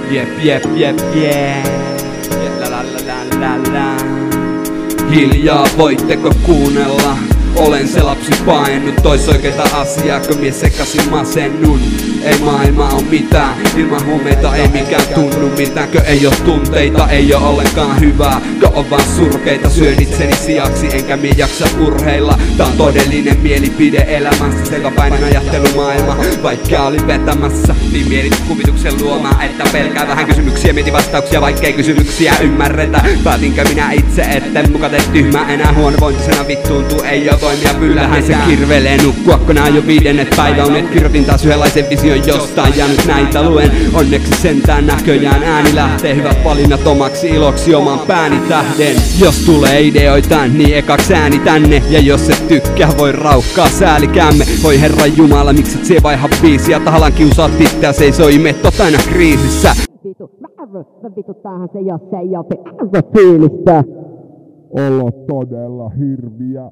Jep. La la la la la. Hiljaa voitteko kuunnella? Olen se lapsi paennut, tois oikeeta asiaa, kun mies sekasin masennun. Ei maailma on mitään, ilman huumeita ei mikään tunnu mitään. Kö ei oo tunteita, ei oo ollenkaan hyvää. Kö on vaan surkeita, syön itseni sijaksi, enkä mie jaksa urheilla. Tää on todellinen mielipide elämässä, selväpäinen ajattelumaailma. Vaikka oli vetämässä, niin mielikuvituksen luomaan, että pelkää vähän kysymyksiä, mieti vastauksia, vaikkei kysymyksiä ymmärretä. Päätinkö minä itse, etten muka tee tyhmää enää huonovointisena vittuuntuu, ei oo voimia pyllähän se kirvelee nukkua, kun nää jo 5. päivä on, et kirjoitin taas yhdenlaisen vision jostain ja nyt näitä luen. Onneksi sentään näköjään ääni lähtee, hyvät valinnat omaksi iloksi oman pääni tähden. Jos tulee ideoita, niin ekaks ääni tänne, ja jos et tykkää voi raukkaa säälikäämme. Voi herran jumala, mikset se vaiha biisiä, tahallaan kiusaat itseä, seisoo imettot aina kriisissä. Vituttaahan se, jos ei oo fiilistä. Olla todella hirviä.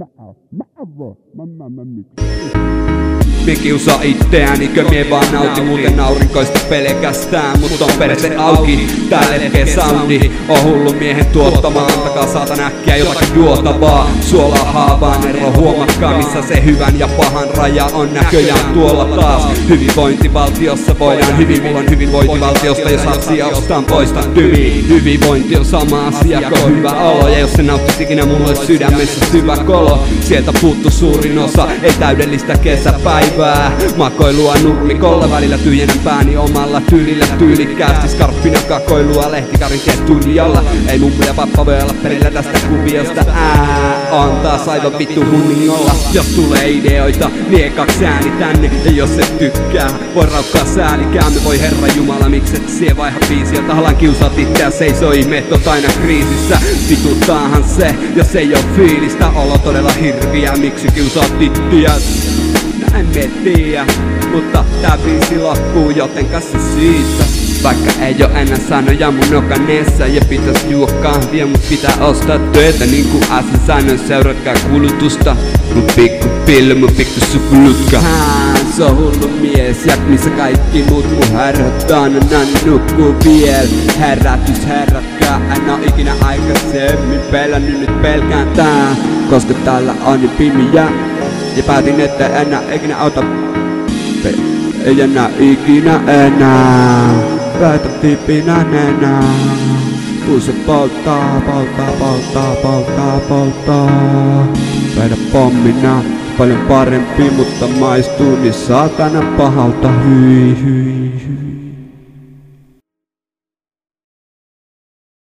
Mie kiusaa itteäni, kö mie vaan nautin muuten aurinkoista pelkästään. Mut on perse auki, tää letkee soundi. On hullu miehen tuottama, antakaa saatan äkkiä jotakin juotavaa. Suolaa haavaan ero, huomatkaa missä se hyvän ja pahan raja on näköjään tuolla taas. Hyvinvointivaltiossa voidaan hyvin, mulla on hyvinvointivaltiosta, jos asia ostaan poista tymiin. Hyvinvointi on sama asia kuin hyvä olo, ja jos se nauttis ikinä mulla olisi sydämessä syvä kolo. Sieltä puuttu suurin osa, ei täydellistä kesäpäivää. Makoilua nurmikolla, välillä tyhjennän pääni omalla tyylillä tyylikkäästi. Skarppina kakoilua lehtikarin studialla. Ei mummu ja pappa voi olla perillä tästä kuviosta. On taas aivan vittu hunningolla. Jos tulee ideoita, niin ekaks ääni tänne. Ja jos et tykkää, voi raukkaa säälikäämme. Voi herra jumala, mikset sie vaiha biisiä. Tahallaan kiusaat itseä, seisoo ihmeettot aina kriisissä. Vituttaahan se, jos ei oo fiilistä. Olo todella hirviä, miksi kiusaat ittiäs? En mie tiiä, mutta tää biisi loppuu, jotenka se siitä. Vaikka ei oo enää sanoja mun okaneessa, ja pitäis juo kahvia, mut pitää ostaa töitä. Niinku äsken sanoin, seuratkaa kulutusta. Mun pikku pillu, mun pikku sukulutka. Se on hullu mies, ja missä kaikki muut mun herrottaa. No nukkuu viel, herätys herätkää. En oo ikinä aikaisemmin pelännyt, nyt pelkään tää. Koska täällä on niin pimiä. Ja päätin, että enää ikinä auta. Ei enää ikinä enää. Päätä vipinä nenää. Kun se polttaa. Päidä pommina. Paljon parempi, mutta maistuu niin saatana pahalta. Hyi.